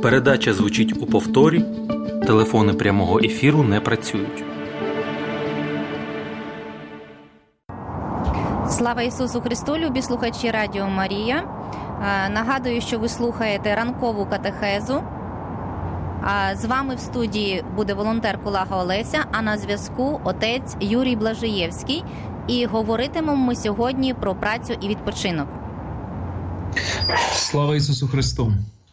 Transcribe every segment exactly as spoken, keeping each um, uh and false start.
Передача звучить у повторі. Телефони прямого ефіру не працюють. Слава Ісусу Христу, любі слухачі Радіо Марія. Нагадую, що ви слухаєте ранкову катехезу. З вами в студії буде волонтер Кулага Олеся, а на зв'язку отець Юрій Блажиєвський. І говоритимемо ми сьогодні про працю і відпочинок. Слава Ісусу Христу!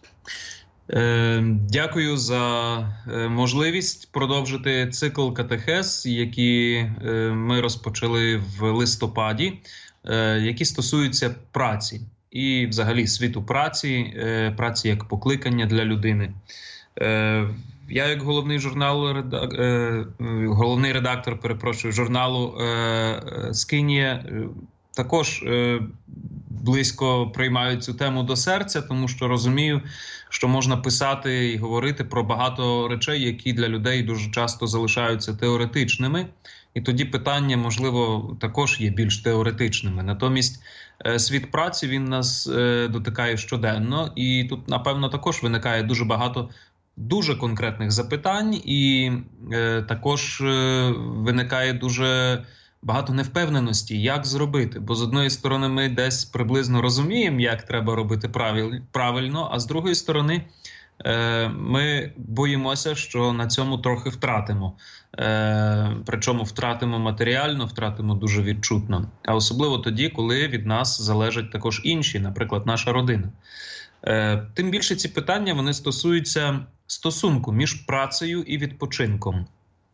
Дякую за можливість продовжити цикл катехез, які ми розпочали в листопаді, які стосуються праці і взагалі світу праці, праці як покликання для людини. Я як головний журнал, головний редактор, перепрошую, журналу «Скинія» також близько приймаю цю тему до серця, тому що розумію, що можна писати і говорити про багато речей, які для людей дуже часто залишаються теоретичними. І тоді питання, можливо, також є більш теоретичними. Натомість світ праці, він нас дотикає щоденно. І тут, напевно, також виникає дуже багато дуже конкретних запитань. І також виникає дуже багато невпевненості, як зробити. Бо з одної сторони ми десь приблизно розуміємо, як треба робити правильно, а з другої сторони ми боїмося, що на цьому трохи втратимо. Причому втратимо матеріально, втратимо дуже відчутно. А особливо тоді, коли від нас залежать також інші, наприклад, наша родина. Тим більше ці питання, вони стосуються стосунку між працею і відпочинком.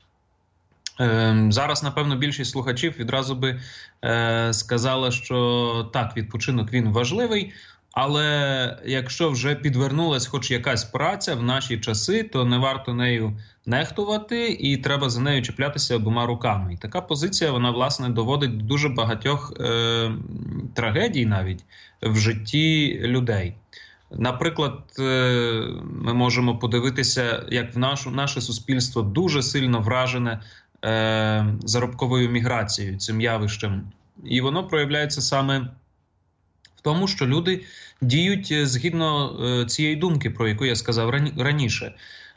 Зараз, напевно, більшість слухачів відразу би е, сказала, що так, відпочинок він важливий, але якщо вже підвернулась хоч якась праця в наші часи, то не варто нею нехтувати і треба за нею чіплятися обома руками. І така позиція, вона, власне, доводить до дуже багатьох е, трагедій навіть в житті людей. Наприклад, ми можемо подивитися, як в нашу, наше суспільство дуже сильно вражене заробковою міграцією, цим явищем. І воно проявляється саме в тому, що люди діють згідно цієї думки, про яку я сказав раніше.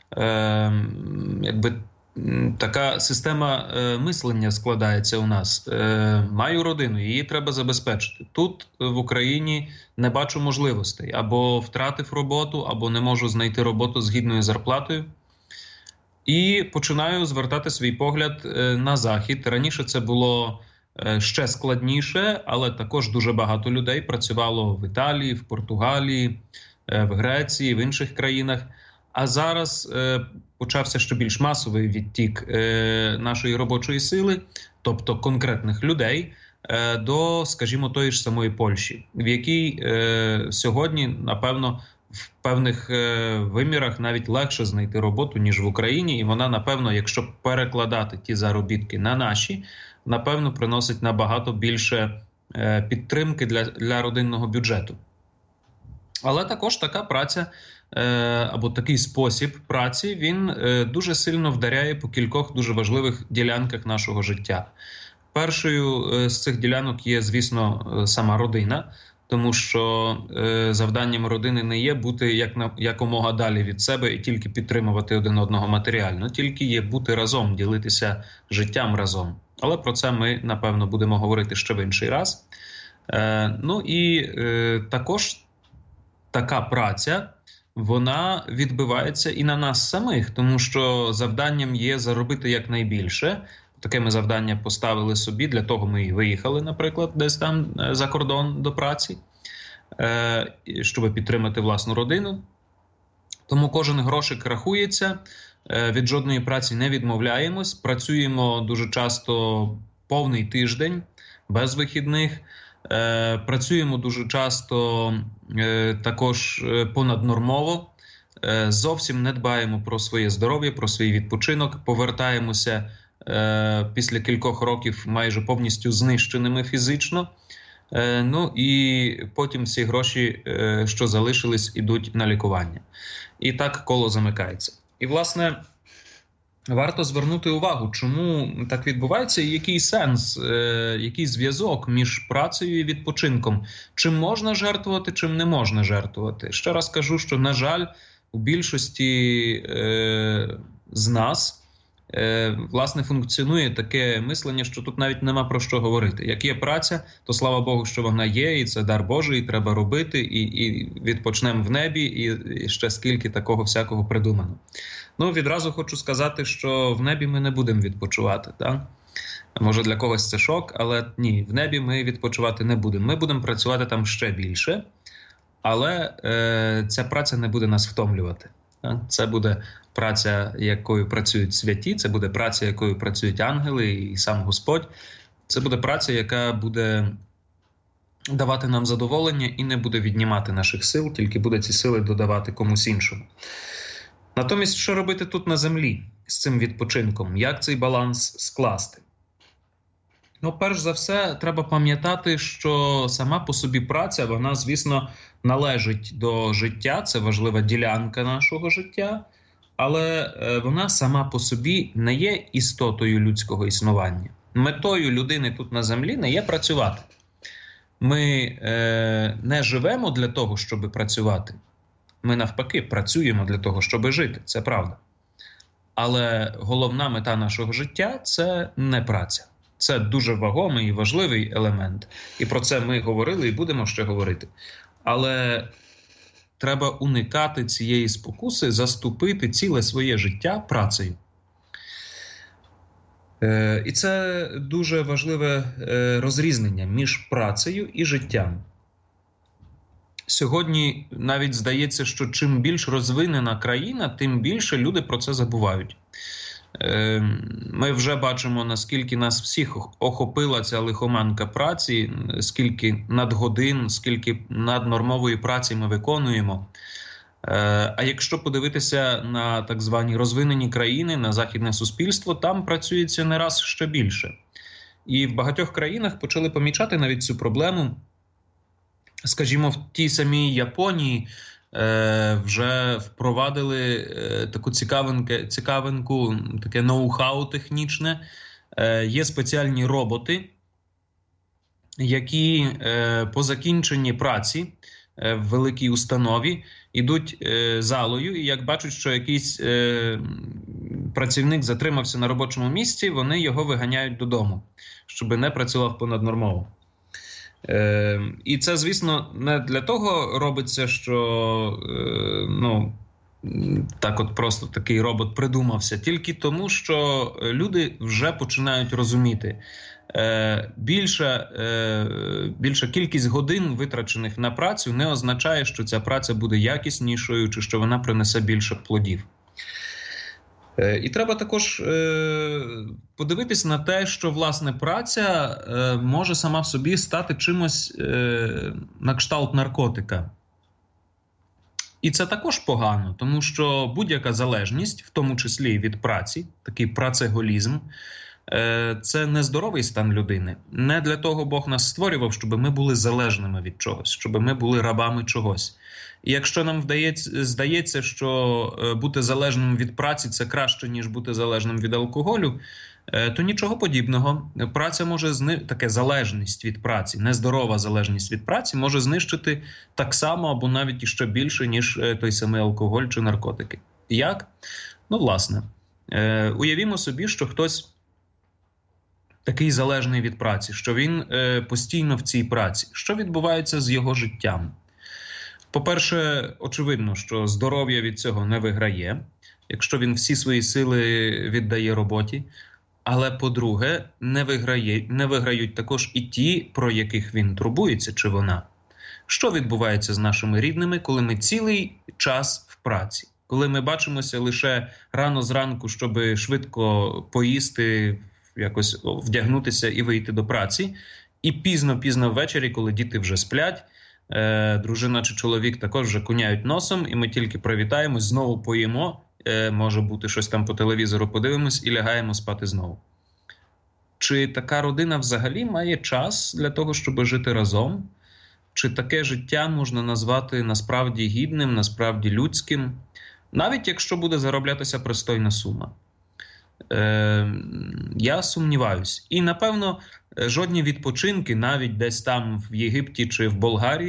Якби така система мислення складається у нас. Маю родину, її треба забезпечити. Тут, в Україні, не бачу можливостей. Або втратив роботу, або не можу знайти роботу з гідною зарплатою. І починаю звертати свій погляд на Захід. Раніше це було ще складніше, але також дуже багато людей працювало в Італії, в Португалії, в Греції, в інших країнах. А зараз почався ще більш масовий відтік нашої робочої сили, тобто конкретних людей, до, скажімо, тої ж самої Польщі, в якій сьогодні, напевно, в певних е, вимірах навіть легше знайти роботу, ніж в Україні. І вона, напевно, якщо перекладати ті заробітки на наші, напевно, приносить набагато більше е, підтримки для, для родинного бюджету. Але також така праця, е, або такий спосіб праці, він е, дуже сильно вдаряє по кількох дуже важливих ділянках нашого життя. Першою е, з цих ділянок є, звісно, е, сама родина. Тому що е, завданням родини не є бути як на, якомога далі від себе і тільки підтримувати один одного матеріально, тільки є бути разом, ділитися життям разом. Але про це ми, напевно, будемо говорити ще в інший раз. Е, ну і е, також така праця, вона відбивається і на нас самих, тому що завданням є заробити якнайбільше. Таке ми завдання поставили собі, для того ми і виїхали, наприклад, десь там за кордон до праці, щоб підтримати власну родину. Тому кожен грошик рахується, від жодної праці не відмовляємось, працюємо дуже часто повний тиждень, без вихідних, працюємо дуже часто також понаднормово, зовсім не дбаємо про своє здоров'я, про свій відпочинок, повертаємося після кількох років майже повністю знищеними фізично. Ну і потім всі гроші, що залишились, ідуть на лікування. І так коло замикається. І, власне, варто звернути увагу, чому так відбувається і який сенс, який зв'язок між працею і відпочинком. Чим можна жертвувати, чим не можна жертвувати. Ще раз кажу, що, на жаль, у більшості е, з нас Е, власне, функціонує таке мислення, що тут навіть нема про що говорити. Як є праця, то слава Богу, що вона є, і це дар Божий, і треба робити, і, і відпочнемо в небі, і, і ще скільки такого всякого придумано. Ну, відразу хочу сказати, що в небі ми не будемо відпочивати, так? Може для когось це шок, але ні, в небі ми відпочивати не будемо. Ми будемо працювати там ще більше, але е, ця праця не буде нас втомлювати. Так? Це буде праця, якою працюють святі, це буде праця, якою працюють ангели і сам Господь. Це буде праця, яка буде давати нам задоволення і не буде віднімати наших сил, тільки буде ці сили додавати комусь іншому. Натомість, що робити тут на землі з цим відпочинком? Як цей баланс скласти? Ну, перш за все, треба пам'ятати, що сама по собі праця, вона, звісно, належить до життя, це важлива ділянка нашого життя, але вона сама по собі не є істотою людського існування. Метою людини тут на землі не є працювати. Ми е, не живемо для того, щоб працювати. Ми навпаки працюємо для того, щоб жити, це правда. Але головна мета нашого життя – це не праця. Це дуже вагомий і важливий елемент. І про це ми говорили і будемо ще говорити. Але треба уникати цієї спокуси, заступити ціле своє життя працею. Е, і це дуже важливе е, розрізнення між працею і життям. Сьогодні навіть здається, що чим більш розвинена країна, тим більше люди про це забувають. Ми вже бачимо, наскільки нас всіх охопила ця лихоманка праці, скільки надгодин, скільки наднормової праці ми виконуємо. А якщо подивитися на так звані розвинені країни, на західне суспільство, там працюється не раз ще більше. І в багатьох країнах почали помічати навіть цю проблему. Скажімо, в тій самій Японії вже впровадили таку цікавинку, цікавинку таке ноу-хау технічне. Є спеціальні роботи, які по закінченні праці в великій установі йдуть залою, і як бачать, що якийсь працівник затримався на робочому місці, вони його виганяють додому, щоб не працював понаднормово. Е, і це, звісно, не для того робиться, що е, ну, так от просто такий робот придумався, тільки тому, що люди вже починають розуміти. Е, більша, е, більша кількість годин, витрачених на працю, не означає, що ця праця буде якіснішою, чи що вона принесе більше плодів. І треба також е, подивитись на те, що, власне, праця е, може сама в собі стати чимось е, на кшталт наркотика. І це також погано, тому що будь-яка залежність, в тому числі від праці, такий працеголізм, е, це нездоровий стан людини. Не для того Бог нас створював, щоб ми були залежними від чогось, щоб ми були рабами чогось. І якщо нам вдається, здається, що бути залежним від праці – це краще, ніж бути залежним від алкоголю, то нічого подібного. Праця може зни... таке залежність від праці, нездорова залежність від праці може знищити так само або навіть іще більше, ніж той самий алкоголь чи наркотики. Як? Ну, власне, уявімо собі, що хтось такий залежний від праці, що він постійно в цій праці. Що відбувається з його життям? По-перше, очевидно, що здоров'я від цього не виграє, якщо він всі свої сили віддає роботі. Але, по-друге, не виграє, не виграють також і ті, про яких він турбується, чи вона. Що відбувається з нашими рідними, коли ми цілий час в праці? Коли ми бачимося лише рано зранку, щоб швидко поїсти, якось вдягнутися і вийти до праці, і пізно-пізно ввечері, коли діти вже сплять, Е, дружина чи чоловік також вже куняють носом, і ми тільки привітаємось, знову поїмо, е, може бути щось там по телевізору подивимось і лягаємо спати знову. Чи така родина взагалі має час для того, щоб жити разом? Чи таке життя можна назвати насправді гідним, насправді людським, навіть якщо буде зароблятися пристойна сума? Е, я сумніваюсь. І, напевно, жодні відпочинки, навіть десь там в Єгипті чи в Болгарії,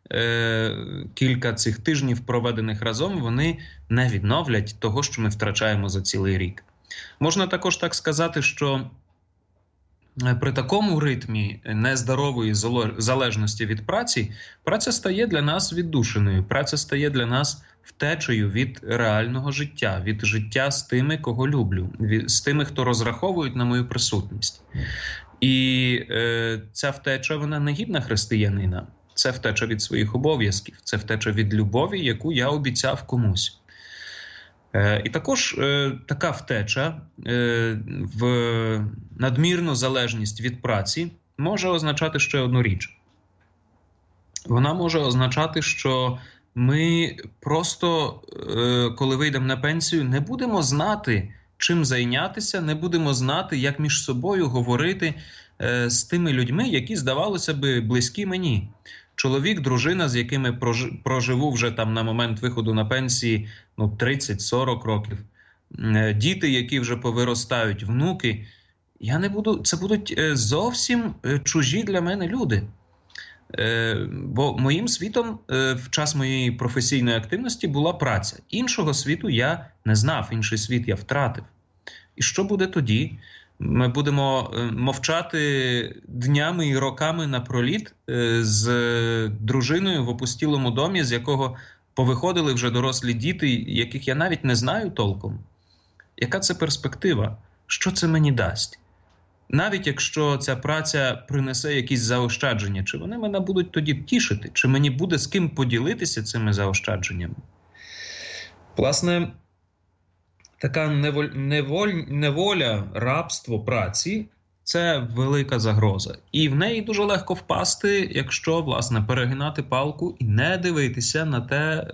е, кілька цих тижнів, проведених разом, вони не відновлять того, що ми втрачаємо за цілий рік. Можна також так сказати, що при такому ритмі нездорової залежності від праці, праця стає для нас віддушиною, праця стає для нас втечею від реального життя, від життя з тими, кого люблю, від, з тими, хто розраховують на мою присутність. І е, ця втеча, вона не гідна християнина. Це втеча від своїх обов'язків, це втеча від любові, яку я обіцяв комусь. Е, і також е, така втеча е, в надмірну залежність від праці може означати ще одну річ. Вона може означати, що ми просто, е, коли вийдемо на пенсію, не будемо знати, чим зайнятися, не будемо знати, як між собою говорити е, з тими людьми, які, здавалося би, близькі мені. Чоловік, дружина, з якими проживу вже там на момент виходу на пенсії ну, тридцять-сорок років. Діти, які вже повиростають, внуки. Я не буду, це будуть зовсім чужі для мене люди. Бо моїм світом в час моєї професійної активності була праця. Іншого світу я не знав, інший світ я втратив. І що буде тоді? Ми будемо мовчати днями і роками напроліт з дружиною в опустілому домі, з якого повиходили вже дорослі діти, яких я навіть не знаю толком. Яка це перспектива? Що це мені дасть? Навіть якщо ця праця принесе якісь заощадження, чи вони мене будуть тоді тішити? Чи мені буде з ким поділитися цими заощадженнями? Власне, така неволь, неволь, неволя, рабство праці – це велика загроза. І в неї дуже легко впасти, якщо, власне, перегинати палку і не дивитися на те,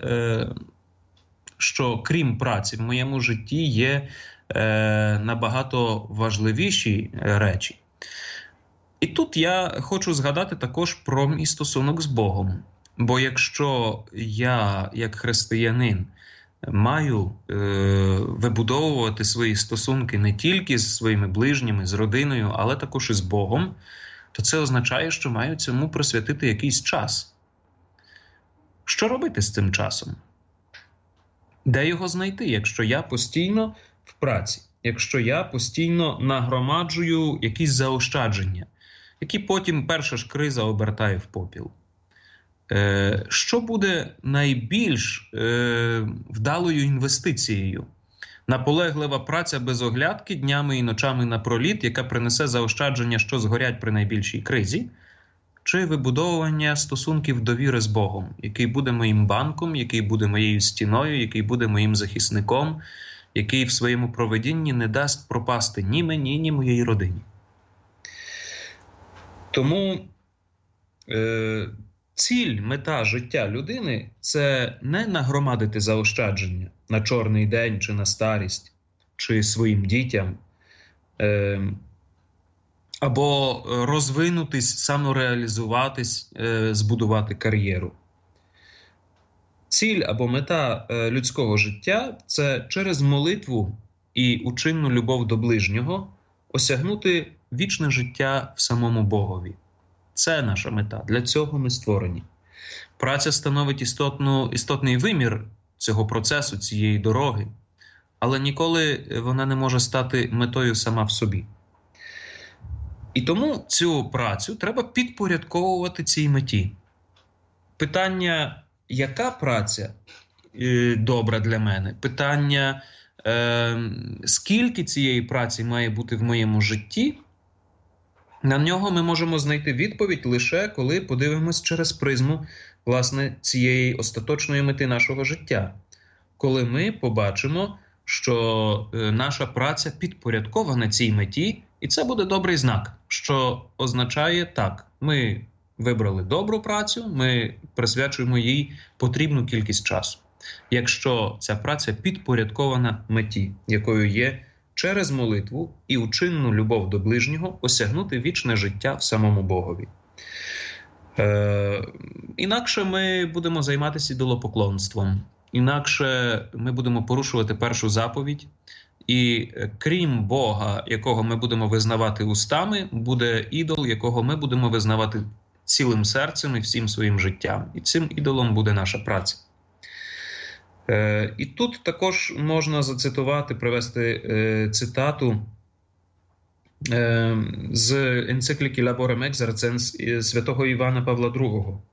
що крім праці в моєму житті є набагато важливіші речі. І тут я хочу згадати також про мій стосунок з Богом. Бо якщо я, як християнин, маю е, вибудовувати свої стосунки не тільки з своїми ближніми, з родиною, але також і з Богом, то це означає, що маю цьому присвятити якийсь час. Що робити з цим часом? Де його знайти, якщо я постійно в праці, якщо я постійно нагромаджую якісь заощадження, які потім перша ж криза обертає в попіл? Що буде найбільш е, вдалою інвестицією? Наполеглива праця без оглядки днями і ночами напроліт, яка принесе заощадження, що згорять при найбільшій кризі? Чи вибудовування стосунків довіри з Богом, який буде моїм банком, який буде моєю стіною, який буде моїм захисником, який в своєму провидінні не дасть пропасти ні мені, ні моїй родині? Тому е, ціль, мета життя людини – це не нагромадити заощадження на чорний день чи на старість, чи своїм дітям, е, або розвинутись, самореалізуватись, е, збудувати кар'єру. Ціль або мета е, людського життя – це через молитву і учинну любов до ближнього осягнути вічне життя в самому Богові. Це наша мета. Для цього ми створені. Праця становить істотну, істотний вимір цього процесу, цієї дороги, але ніколи вона не може стати метою сама в собі. І тому цю працю треба підпорядковувати цій меті. Питання, яка праця е, добра для мене? Питання, е, скільки цієї праці має бути в моєму житті? На нього ми можемо знайти відповідь лише коли подивимось через призму, власне, цієї остаточної мети нашого життя. Коли ми побачимо, що наша праця підпорядкована цій меті, і це буде добрий знак, що означає так, ми вибрали добру працю, ми присвячуємо їй потрібну кількість часу. Якщо ця праця підпорядкована меті, якою є через молитву і учинну любов до ближнього осягнути вічне життя в самому Богові. Е, інакше ми будемо займатися ідолопоклонством, інакше ми будемо порушувати першу заповідь, і крім Бога, якого ми будемо визнавати устами, буде ідол, якого ми будемо визнавати цілим серцем і всім своїм життям. І цим ідолом буде наша праця. Е, і тут також можна зацитувати, привести е, цитату е, з енцикліки Laborem Exercens святого Івана Павла другого.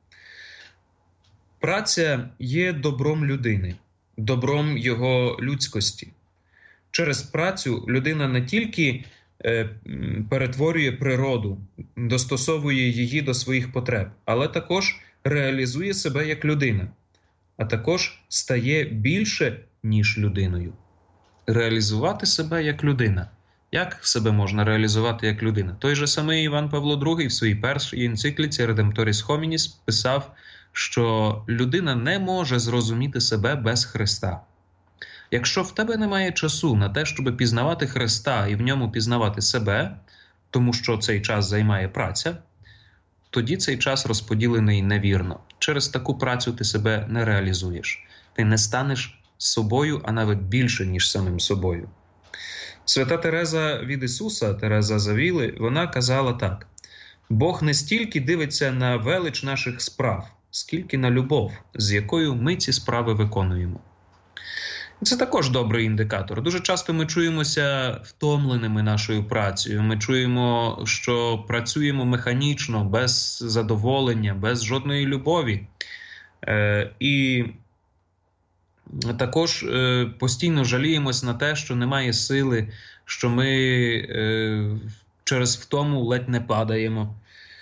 Праця є добром людини, добром його людськості. Через працю людина не тільки е, перетворює природу, достосовує її до своїх потреб, але також реалізує себе як людина, а також стає більше, ніж людиною. Реалізувати себе як людина. Як себе можна реалізувати як людина? Той же самий Іван Павло другий в своїй першій енцикліці Redemptoris Hominis писав, що людина не може зрозуміти себе без Христа. Якщо в тебе немає часу на те, щоб пізнавати Христа і в ньому пізнавати себе, тому що цей час займає праця, тоді цей час розподілений невірно. Через таку працю ти себе не реалізуєш. Ти не станеш собою, а навіть більше, ніж самим собою. Свята Тереза від Ісуса, Тереза з Авіли, вона казала так: «Бог не стільки дивиться на велич наших справ, скільки на любов, з якою ми ці справи виконуємо». Це також добрий індикатор. Дуже часто ми чуємося втомленими нашою працею. Ми чуємо, що працюємо механічно, без задоволення, без жодної любові. Е, і також е, постійно жаліємось на те, що немає сили, що ми е, через втому ледь не падаємо.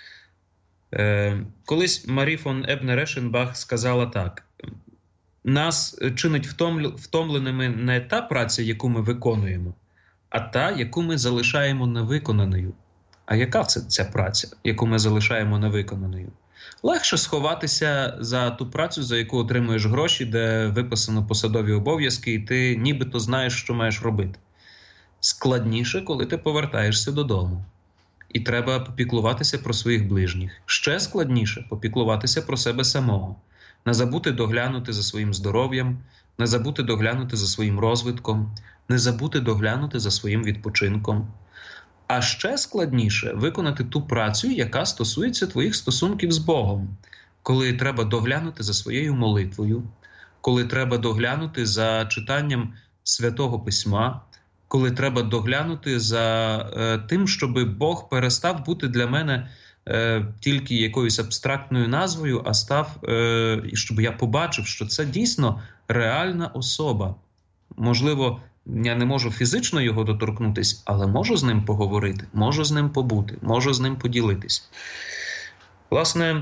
Е, колись Марі фон Ебнер-Ешенбах сказала так: «Нас чинить втомленими не та праця, яку ми виконуємо, а та, яку ми залишаємо невиконаною». А яка це ця праця, яку ми залишаємо невиконаною? Легше сховатися за ту працю, за яку отримуєш гроші, де виписано посадові обов'язки, і ти нібито знаєш, що маєш робити. Складніше, коли ти повертаєшся додому. І треба попіклуватися про своїх ближніх. Ще складніше попіклуватися про себе самого. Не забути доглянути за своїм здоров'ям, не забути доглянути за своїм розвитком, не забути доглянути за своїм відпочинком. А ще складніше виконати ту працю, яка стосується твоїх стосунків з Богом, коли треба доглянути за своєю молитвою, коли треба доглянути за читанням Святого Письма, коли треба доглянути за е, тим, щоб Бог перестав бути для мене е, тільки якоюсь абстрактною назвою, а став, е, щоб я побачив, що це дійсно реальна особа. Можливо, я не можу фізично його доторкнутися, але можу з ним поговорити, можу з ним побути, можу з ним поділитись. Власне,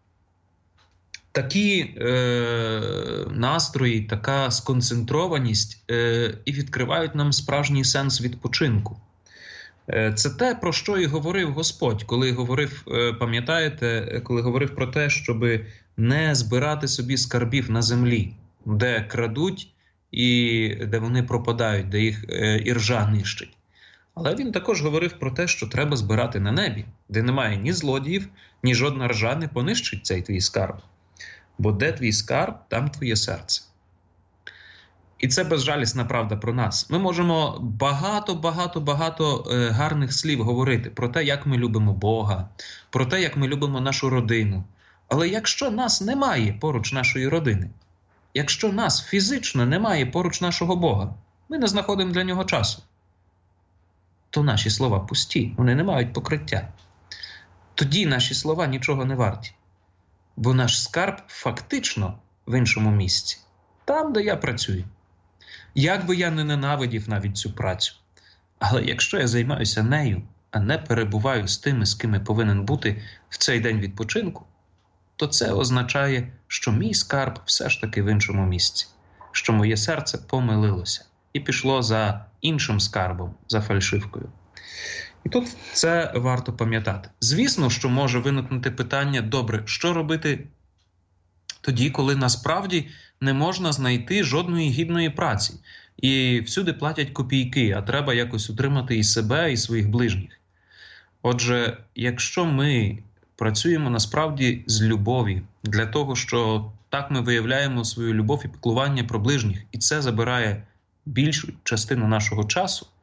такі е, настрої, така сконцентрованість е, і відкривають нам справжній сенс відпочинку. Е, це те, про що і говорив Господь, коли говорив, е, пам'ятаєте, коли говорив про те, щоб не збирати собі скарбів на землі, де крадуть і де вони пропадають, де їх е, іржа нищить. Але він також говорив про те, що треба збирати на небі, де немає ні злодіїв, ні жодна ржа не понищить цей твій скарб. Бо де твій скарб, там твоє серце. І це безжалісна правда про нас. Ми можемо багато-багато-багато е, гарних слів говорити про те, як ми любимо Бога, про те, як ми любимо нашу родину. Але якщо нас немає поруч нашої родини, якщо нас фізично немає поруч нашого Бога, ми не знаходимо для нього часу, то наші слова пусті, вони не мають покриття. Тоді наші слова нічого не варті. Бо наш скарб фактично в іншому місці, там, де я працюю. Як би я не ненавидів навіть цю працю, але якщо я займаюся нею, а не перебуваю з тими, з ким я повинен бути в цей день відпочинку, то це означає, що мій скарб все ж таки в іншому місці, що моє серце помилилося і пішло за іншим скарбом, за фальшивкою. І тут це варто пам'ятати. Звісно, що може виникнути питання: добре, що робити тоді, коли насправді не можна знайти жодної гідної праці, і всюди платять копійки, а треба якось утримати і себе, і своїх ближніх. Отже, якщо ми працюємо насправді з любові, для того, що так ми виявляємо свою любов і піклування про ближніх, і це забирає більшу частину нашого часу,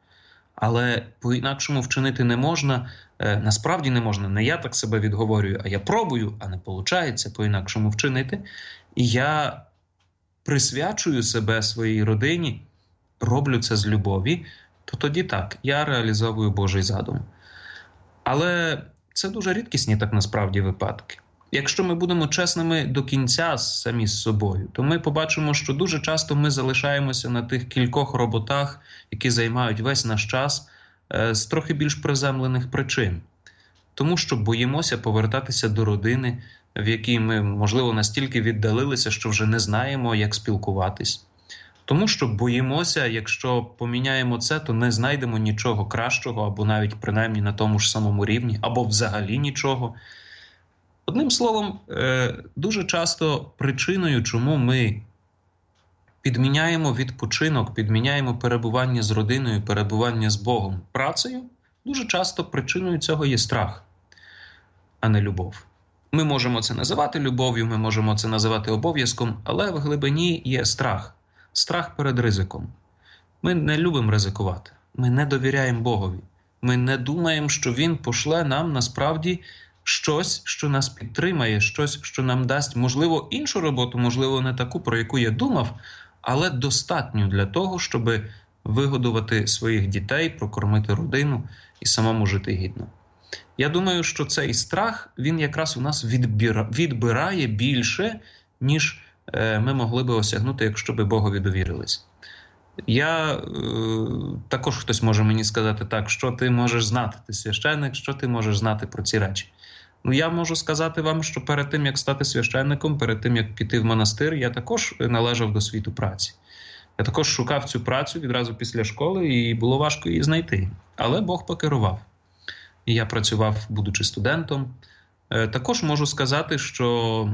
Але по-інакшому вчинити не можна, насправді не можна. Не я так себе відговорюю, а я пробую, а не виходить по-інакшому вчинити. І я присвячую себе своїй родині, роблю це з любові, то тоді так, я реалізовую Божий задум. Але це дуже рідкісні так насправді випадки. Якщо ми будемо чесними до кінця самі з собою, то ми побачимо, що дуже часто ми залишаємося на тих кількох роботах, які займають весь наш час, з трохи більш приземлених причин. Тому що боїмося повертатися до родини, в якій ми, можливо, настільки віддалилися, що вже не знаємо, як спілкуватись. Тому що боїмося, якщо поміняємо це, то не знайдемо нічого кращого, або навіть принаймні на тому ж самому рівні, або взагалі нічого. Одним словом, дуже часто причиною, чому ми підміняємо відпочинок, підміняємо перебування з родиною, перебування з Богом працею, дуже часто причиною цього є страх, а не любов. Ми можемо це називати любов'ю, ми можемо це називати обов'язком, але в глибині є страх. Страх перед ризиком. Ми не любимо ризикувати, ми не довіряємо Богові. Ми не думаємо, що Він пошле нам насправді щось, що нас підтримає, щось, що нам дасть, можливо, іншу роботу, можливо, не таку, про яку я думав, але достатньо для того, щоб вигодувати своїх дітей, прокормити родину і самому жити гідно. Я думаю, що цей страх, він якраз у нас відбира, відбирає більше, ніж е, ми могли би осягнути, якщо би Богові довірились. Я, е, також хтось може мені сказати так, що ти можеш знати, ти священник, що ти можеш знати про ці речі. Ну, я можу сказати вам, що перед тим, як стати священником, перед тим, як піти в монастир, я також належав до світу праці. Я також шукав цю працю відразу після школи, і було важко її знайти. Але Бог покерував. І я працював, будучи студентом. Також можу сказати, що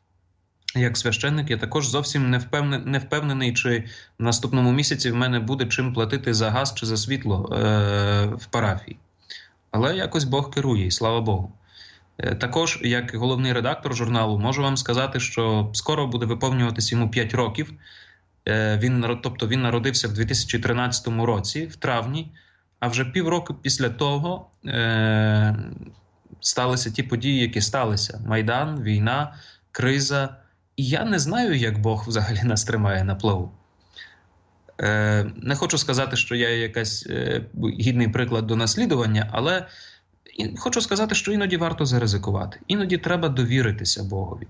як священник я також зовсім не впевнений, не впевнений, чи в наступному місяці в мене буде чим платити за газ чи за світло е- в парафії. Але якось Бог керує, і слава Богу. Також, як головний редактор журналу, можу вам сказати, що скоро буде виповнюватися йому п'ять років. Він, тобто він народився в дві тисячі тринадцятому році, в травні, а вже півроку після того е, сталися ті події, які сталися. Майдан, війна, криза. І я не знаю, як Бог взагалі нас тримає на плаву. Е, не хочу сказати, що я якась е, гідний приклад до наслідування, але хочу сказати, що іноді варто заризикувати. Іноді треба довіритися Богові.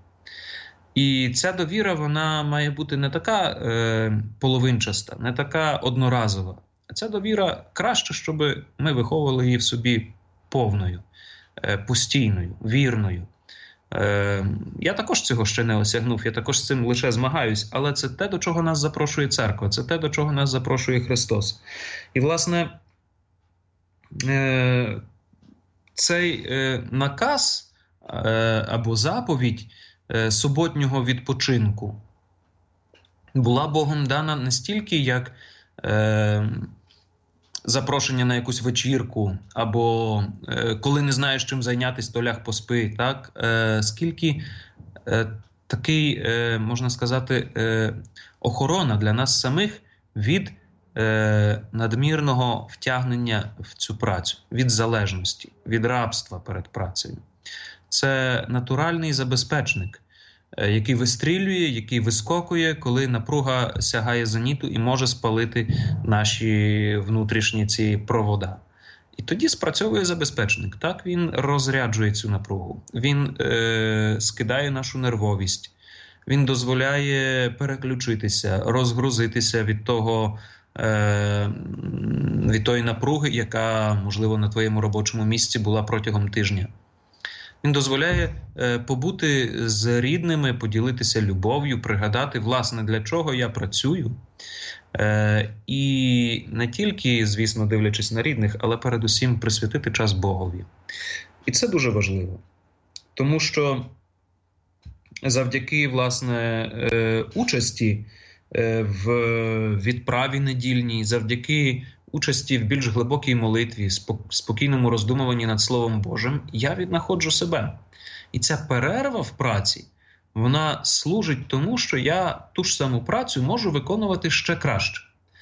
І ця довіра, вона має бути не така е, половинчаста, не така одноразова. А ця довіра краще, щоб ми виховували її в собі повною, е, постійною, вірною. Е, я також цього ще не осягнув, я також з цим лише змагаюсь, але це те, до чого нас запрошує церква, це те, до чого нас запрошує Христос. І, власне, е, цей е, наказ е, або заповідь е, суботнього відпочинку була Богом дана не стільки як е, запрошення на якусь вечірку, або е, коли не знаєш, чим зайнятися, то ляг поспи, так? Е, скільки е, такий, е, можна сказати, е, охорона для нас самих від е, надмірного втягнення в цю працю, від залежності, від рабства перед працею. Це натуральний забезпечник, е, який вистрілює, який вискокує, коли напруга сягає зеніту і може спалити наші внутрішні ці провода. І тоді спрацьовує забезпечник. Так, він розряджує цю напругу, він е, скидає нашу нервовість, він дозволяє переключитися, розгрузитися від того, е, від тої напруги, яка, можливо, на твоєму робочому місці була протягом тижня. Він дозволяє е, побути з рідними, поділитися любов'ю, пригадати, власне, для чого я працюю. Е, і не тільки, звісно, дивлячись на рідних, але передусім присвятити час Богові. І це дуже важливо. Тому що завдяки, власне, е, участі е, в відправі недільній, завдяки участі в більш глибокій молитві, спокійному роздумуванні над Словом Божим, я віднаходжу себе. І ця перерва в праці, вона служить тому, що я ту ж саму працю можу виконувати ще краще.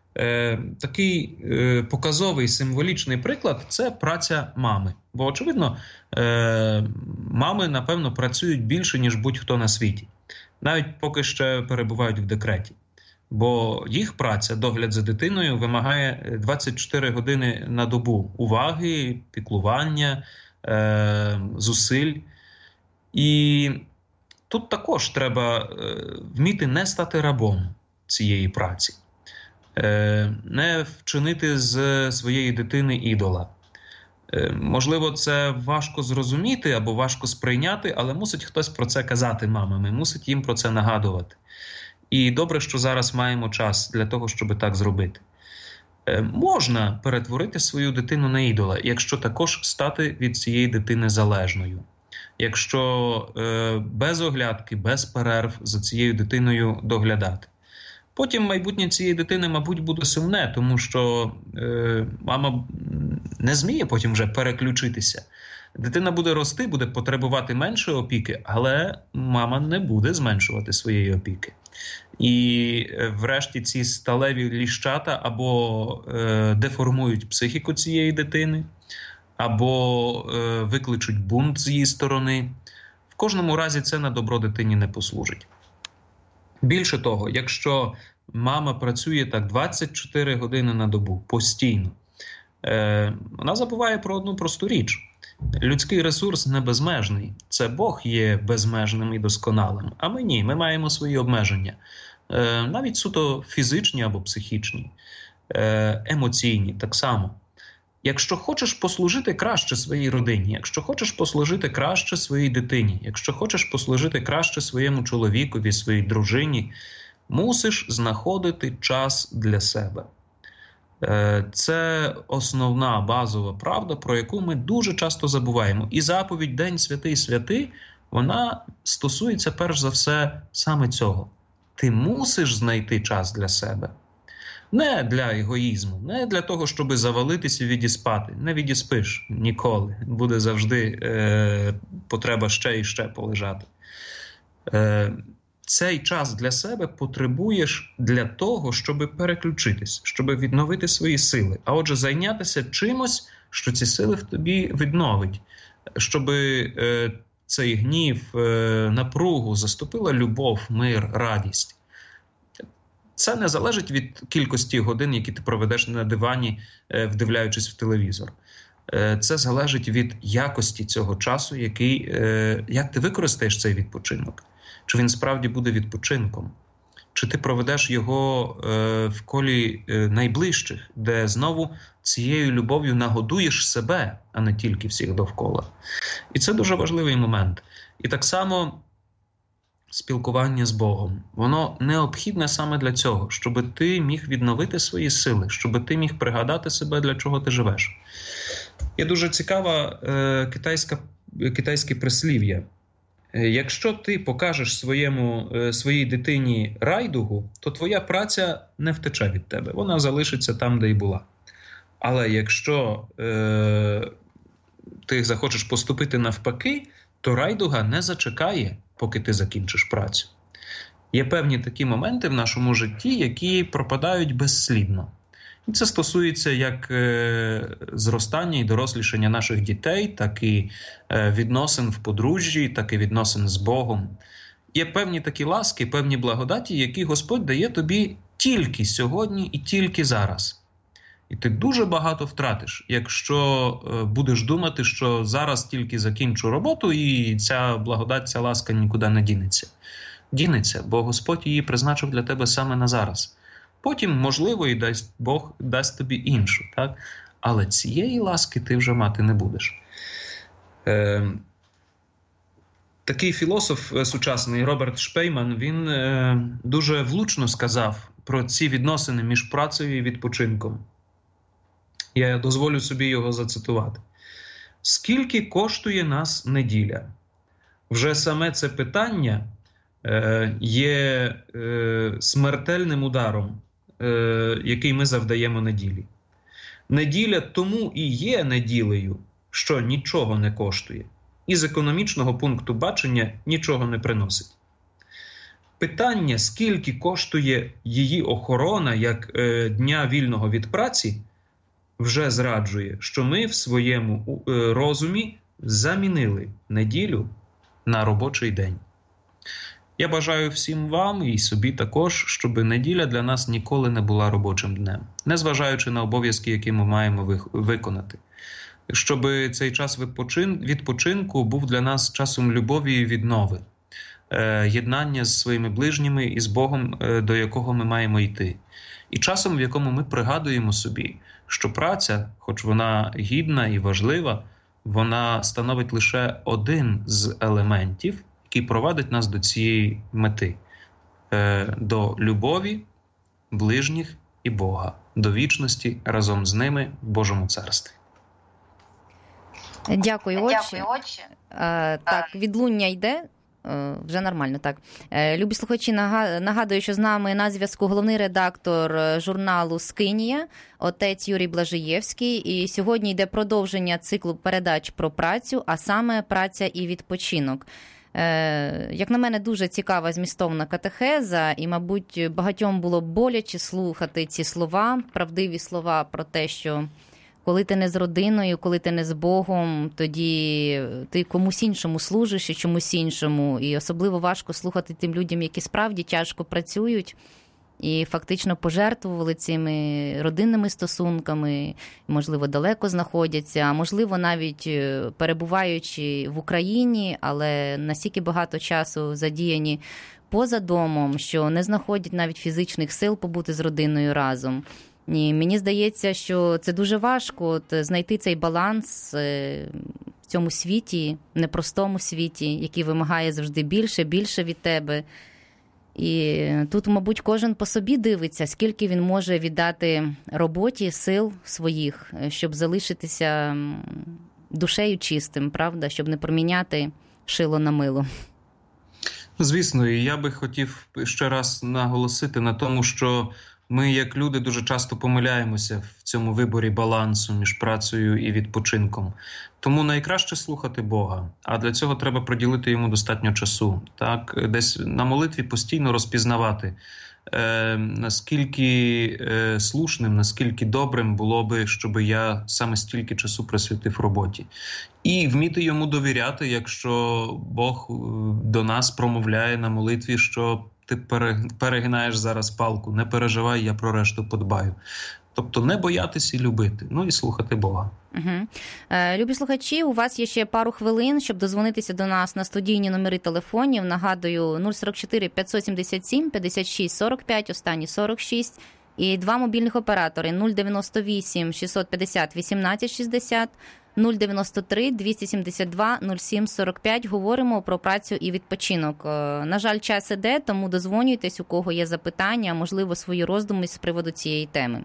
Е, такий е, показовий символічний приклад – це праця мами. Бо, очевидно, е, мами, напевно, працюють більше, ніж будь-хто на світі. Навіть поки ще перебувають в декреті. Бо їх праця, догляд за дитиною, вимагає двадцять чотири години на добу уваги, піклування, е, зусиль. І тут також треба е, вміти не стати рабом цієї праці. Не вчинити з своєї дитини ідола. Можливо, це важко зрозуміти або важко сприйняти, але мусить хтось про це казати мамам, і мусить їм про це нагадувати. І добре, що зараз маємо час для того, щоб так зробити. Можна перетворити свою дитину на ідола, якщо також стати від цієї дитини залежною. Якщо без оглядки, без перерв за цією дитиною доглядати. Потім майбутнє цієї дитини, мабуть, буде сумне, тому що е, мама не зміє потім вже переключитися. Дитина буде рости, буде потребувати менше опіки, але мама не буде зменшувати своєї опіки. І е, врешті ці сталеві ліщата або е, деформують психіку цієї дитини, або е, викличуть бунт з її сторони. В кожному разі це на добро дитині не послужить. Більше того, якщо мама працює так двадцять чотири години на добу, постійно, е, вона забуває про одну просту річ. Людський ресурс не безмежний. Це Бог є безмежним і досконалим. А ми ні, ми маємо свої обмеження. Е, навіть суто фізичні або психічні, е, емоційні так само. Якщо хочеш послужити краще своїй родині, якщо хочеш послужити краще своїй дитині, якщо хочеш послужити краще своєму чоловікові, своїй дружині, мусиш знаходити час для себе. Це основна базова правда, про яку ми дуже часто забуваємо. І заповідь «День святий святий», вона стосується перш за все саме цього. Ти мусиш знайти час для себе. Не для егоїзму, не для того, щоб завалитися і відіспати. Не відіспиш ніколи. Буде завжди е, потреба ще і ще полежати. Е, цей час для себе потребуєш для того, щоб переключитись, щоб відновити свої сили. А отже, зайнятися чимось, що ці сили в тобі відновить. Щоб е, цей гнів, е, напругу заступила любов, мир, радість. Це не залежить від кількості годин, які ти проведеш на дивані, вдивляючись в телевізор. Це залежить від якості цього часу, який, як ти використаєш цей відпочинок. Чи він справді буде відпочинком? Чи ти проведеш його в колі найближчих, де знову цією любов'ю нагодуєш себе, а не тільки всіх довкола. І це дуже важливий момент. І так само спілкування з Богом. Воно необхідне саме для цього, щоб ти міг відновити свої сили, щоб ти міг пригадати себе, для чого ти живеш. Є дуже цікаве е, китайська, китайське прислів'я. Е, якщо ти покажеш своєму, е, своїй дитині райдугу, то твоя праця не втече від тебе. Вона залишиться там, де й була. Але якщо е, ти захочеш поступити навпаки, то райдуга не зачекає, поки ти закінчиш працю. Є певні такі моменти в нашому житті, які пропадають безслідно. І це стосується як е, зростання і дорослішання наших дітей, так і е, відносин в подружжі, так і відносин з Богом. Є певні такі ласки, певні благодаті, які Господь дає тобі тільки сьогодні і тільки зараз. І ти дуже багато втратиш, якщо е, будеш думати, що зараз тільки закінчу роботу і ця благодать, ця ласка нікуди не дінеться. Дінеться, бо Господь її призначив для тебе саме на зараз. Потім, можливо, і дасть Бог дасть тобі іншу, так? Але цієї ласки ти вже мати не будеш. Е, такий філософ сучасний Роберт Шпейман, він е, дуже влучно сказав про ці відносини між працею і відпочинком. Я дозволю собі його зацитувати. Скільки коштує нас неділя? Вже саме це питання е, є е, смертельним ударом, е, який ми завдаємо неділі. Неділя тому і є неділею, що нічого не коштує. І з економічного пункту бачення нічого не приносить. питання, скільки коштує її охорона як е, дня вільного від праці, вже зраджує, що ми в своєму е, розумі замінили неділю на робочий день. Я бажаю всім вам і собі також, щоб неділя для нас ніколи не була робочим днем, незважаючи на обов'язки, які ми маємо виконати. Щоб цей час відпочинку був для нас часом любові і віднови, єднання з своїми ближніми і з Богом, до якого ми маємо йти. І часом, в якому ми пригадуємо собі, що праця, хоч вона гідна і важлива, вона становить лише один з елементів, який провадить нас до цієї мети, до любові, ближніх і Бога, до вічності разом з ними в Божому царстві. Дякую, отче. Дякую, отче. А, так, відлуння йде. Вже нормально, так. Любі слухачі, нагадую, що з нами на зв'язку головний редактор журналу «Скинія», отець Юрій Блажиєвський. І сьогодні йде продовження циклу передач про працю, а саме «Праця і відпочинок». Як на мене, дуже цікава змістовна катехеза, і, мабуть, багатьом було боляче слухати ці слова, правдиві слова про те, що коли ти не з родиною, коли ти не з Богом, тоді ти комусь іншому служиш і чомусь іншому. І особливо важко слухати тим людям, які справді тяжко працюють і фактично пожертвували цими родинними стосунками, можливо, далеко знаходяться, а можливо, навіть перебуваючи в Україні, але настільки багато часу задіяні поза домом, що не знаходять навіть фізичних сил побути з родиною разом. Ні, мені здається, що це дуже важко от, знайти цей баланс в цьому світі, непростому світі, який вимагає завжди більше, більше від тебе. І тут, мабуть, кожен по собі дивиться, скільки він може віддати роботі, сил своїх, щоб залишитися душею чистим, правда, щоб не проміняти шило на мило. Звісно, і я би хотів ще раз наголосити на тому, що ми, як люди, дуже часто помиляємося в цьому виборі балансу між працею і відпочинком. Тому найкраще слухати Бога, а для цього треба приділити йому достатньо часу. Так, десь на молитві постійно розпізнавати, е, наскільки е, слушним, наскільки добрим було би, щоб я саме стільки часу присвятив роботі. І вміти йому довіряти, якщо Бог до нас промовляє на молитві, що ти перегинаєш зараз палку, не переживай, я про решту подбаю. Тобто не боятися і любити, ну і слухати Бога. Угу. Е, любі слухачі, у вас є ще пару хвилин, щоб дозвонитися до нас на студійні номери телефонів. Нагадую, нуль сорок чотири п'ятсот сімдесят сім п'ятдесят шість сорок п'ять, останні сорок шість. І два мобільних оператори нуль дев'яносто вісім шістсот п'ятдесят вісімнадцять шістдесят, нуль дев'яносто три двісті сімдесят два нуль сім сорок п'ять. Говоримо про працю і відпочинок. На жаль, час іде, тому дозвонюйтесь, у кого є запитання, можливо, свої роздуми з приводу цієї теми.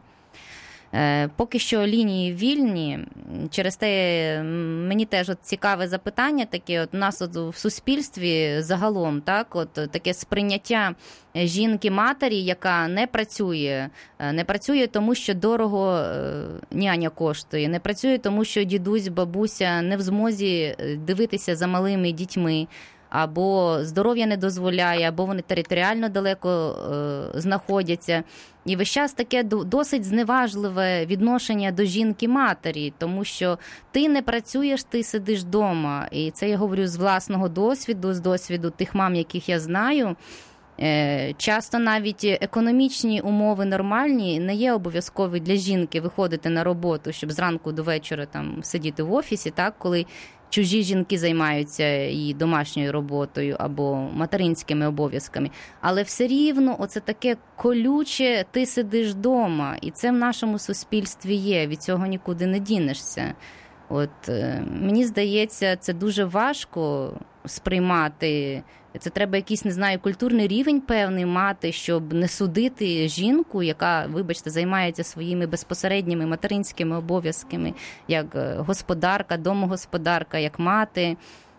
Поки що лінії вільні, через те мені теж от цікаве запитання таке, от у нас от в суспільстві загалом, так, от таке сприйняття жінки-матері, яка не працює, не працює тому, що дорого няня коштує, не працює тому, що дідусь, бабуся не в змозі дивитися за малими дітьми, або здоров'я не дозволяє, або вони територіально далеко е, знаходяться. І весь час таке досить зневажливе відношення до жінки-матері, тому що ти не працюєш, ти сидиш вдома. І це я говорю з власного досвіду, з досвіду тих мам, яких я знаю. Е, часто навіть економічні умови нормальні не є обов'язкові для жінки виходити на роботу, щоб зранку до вечора там сидіти в офісі, так, коли чужі жінки займаються і домашньою роботою або материнськими обов'язками. Але все рівно оце таке колюче, ти сидиш вдома. І це в нашому суспільстві є, від цього нікуди не дінешся. От, мені здається, це дуже важко сприймати. Це треба якийсь, не знаю, культурний рівень певний мати, щоб не судити жінку, яка, вибачте, займається своїми безпосередніми материнськими обов'язками, як господарка, домогосподарка, як мати.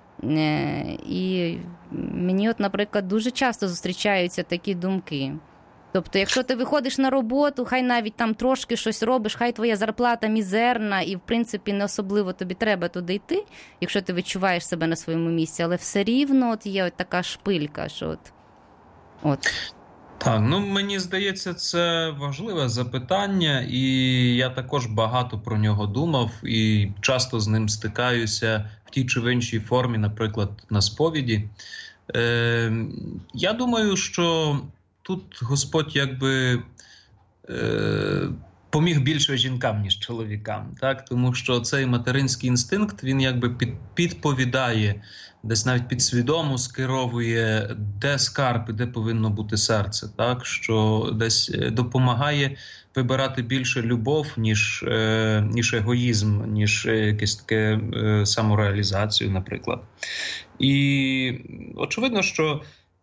І мені, от, наприклад, дуже часто зустрічаються такі думки. Тобто, якщо ти виходиш на роботу, хай навіть там трошки щось робиш, хай твоя зарплата мізерна і, в принципі, не особливо тобі треба туди йти, якщо ти відчуваєш себе на своєму місці, але все рівно от є от така шпилька, що от, От. Так, ну мені здається, це важливе запитання, і я також багато про нього думав і часто з ним стикаюся в тій чи в іншій формі, наприклад, на сповіді. Е, я думаю, що тут Господь якби е, поміг більше жінкам, ніж чоловікам, так? Тому що цей материнський інстинкт, він якби під, підповідає, десь навіть підсвідомо скеровує, де скарб і де повинно бути серце, так? Що десь допомагає вибирати більше любов, ніж, е, ніж егоїзм, ніж якесь таке е, самореалізацію, наприклад. І очевидно, що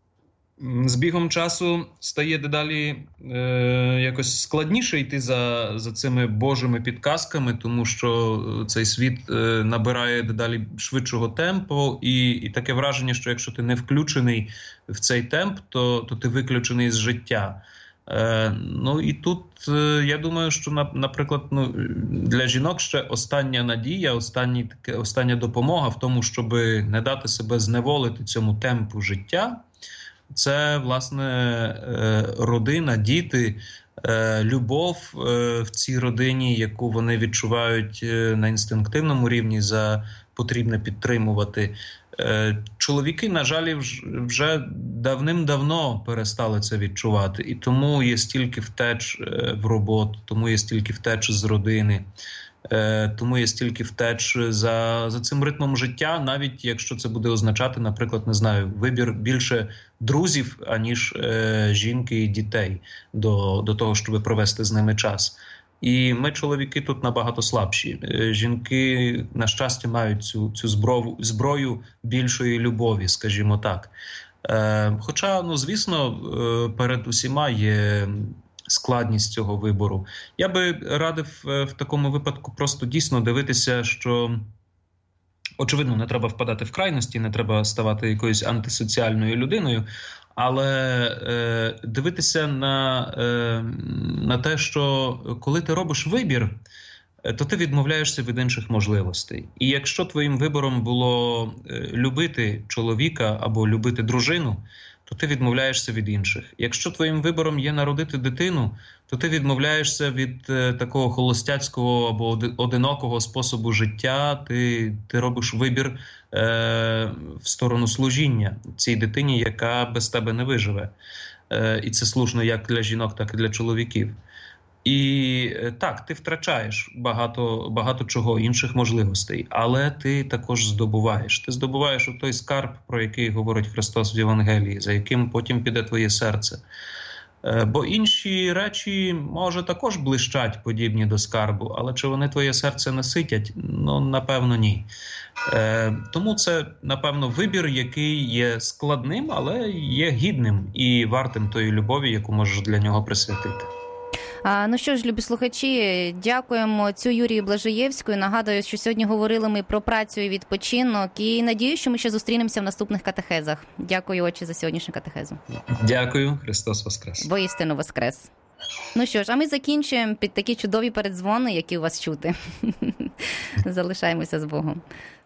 з бігом часу стає дедалі е, якось складніше йти за, за цими Божими підказками, тому що цей світ е, набирає дедалі швидшого темпу, і, і таке враження, що якщо ти не включений в цей темп, то, то ти виключений з життя. Е, ну і тут е, я думаю, що, на, наприклад, ну, для жінок ще остання надія, останні, таке, остання допомога в тому, щоб не дати себе зневолити цьому темпу життя. Це, власне, родина, діти, любов в цій родині, яку вони відчувають на інстинктивному рівні, за потрібне підтримувати. Чоловіки, на жаль, вже давним-давно перестали це відчувати. І тому є стільки втеч в роботу, тому є стільки втеч з родини. Тому є стільки втеч за, за цим ритмом життя, навіть якщо це буде означати, наприклад, не знаю, вибір більше друзів, аніж е, жінки і дітей до, до того, щоб провести з ними час. І ми, чоловіки, тут набагато слабші. Е, жінки, на щастя, мають цю, цю зброю, зброю більшої любові, скажімо так. Е, хоча, ну, звісно, е, перед усіма є складність цього вибору. Я би радив в такому випадку просто дійсно дивитися, що, очевидно, не треба впадати в крайності, не треба ставати якоюсь антисоціальною людиною, але е, дивитися на, е, на те, що коли ти робиш вибір, то ти відмовляєшся від інших можливостей. І якщо твоїм вибором було любити чоловіка або любити дружину, то ти відмовляєшся від інших. Якщо твоїм вибором є народити дитину, то ти відмовляєшся від е, такого холостяцького або одинокого способу життя, ти, ти робиш вибір е, в сторону служіння цій дитині, яка без тебе не виживе. Е, і це слушно як для жінок, так і для чоловіків. І так, ти втрачаєш багато, багато чого, інших можливостей, але ти також здобуваєш. Ти здобуваєш той скарб, про який говорить Христос в Євангелії, за яким потім піде твоє серце. Бо інші речі, може, також блищать подібні до скарбу, але чи вони твоє серце наситять? Ну, напевно, ні. Тому це, напевно, вибір, який є складним, але є гідним і вартим тої любові, яку можеш для нього присвятити. Ну що ж, любі слухачі, дякуємо цю Юрію Блажаєвською. Нагадую, що сьогодні говорили ми про працю і відпочинок. І надію, що ми ще зустрінемося в наступних катехезах. Дякую, отче, за сьогоднішню катехезу. Дякую. Христос воскрес. Воістину воскрес. Ну що ж, а ми закінчуємо під такі чудові передзвони, які у вас чути. Залишаємося з Богом.